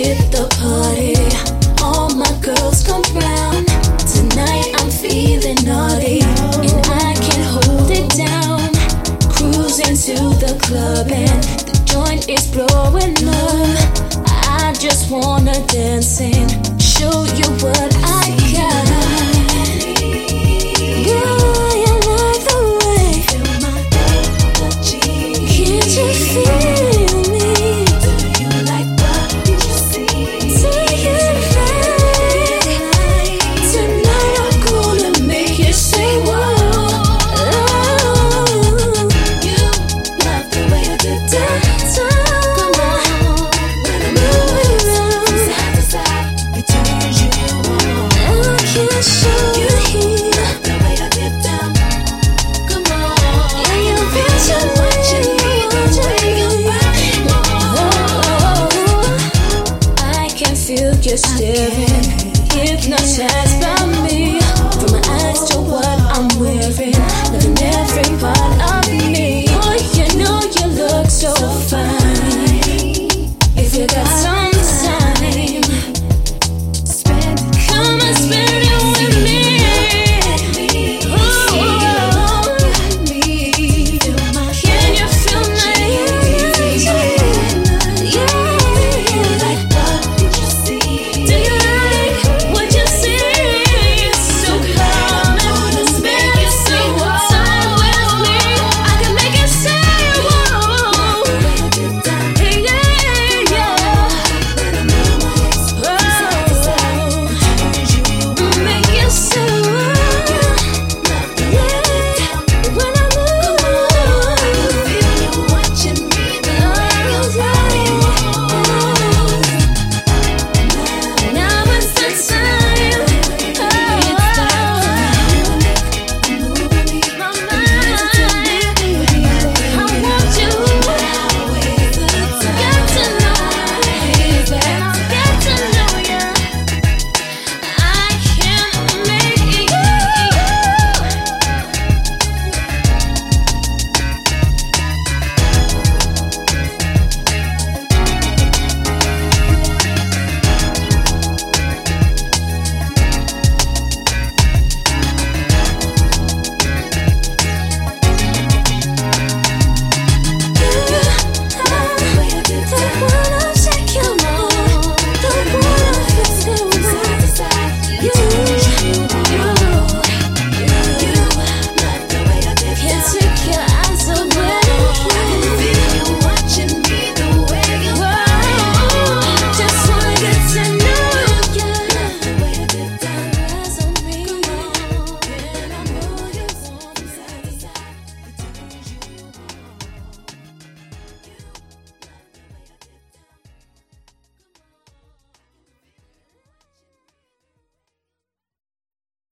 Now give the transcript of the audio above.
hit the party. All my girls come round. Tonight I'm feeling naughty, and I can't hold it down. Cruising to the club and the joint is blowing up. I just wanna dance and show you what I got. Boy, I like the way. Can't you feel me? Do you like what you see? Do you like? Tonight I'm gonna make you say whoa. You love the way I did that. Come on, when I move around from side to side, it turns you on. I can't show you here. Love the way I did that. Come on, yeah, you feel so much in me the way you body move. I can feel you staring, hypnotized.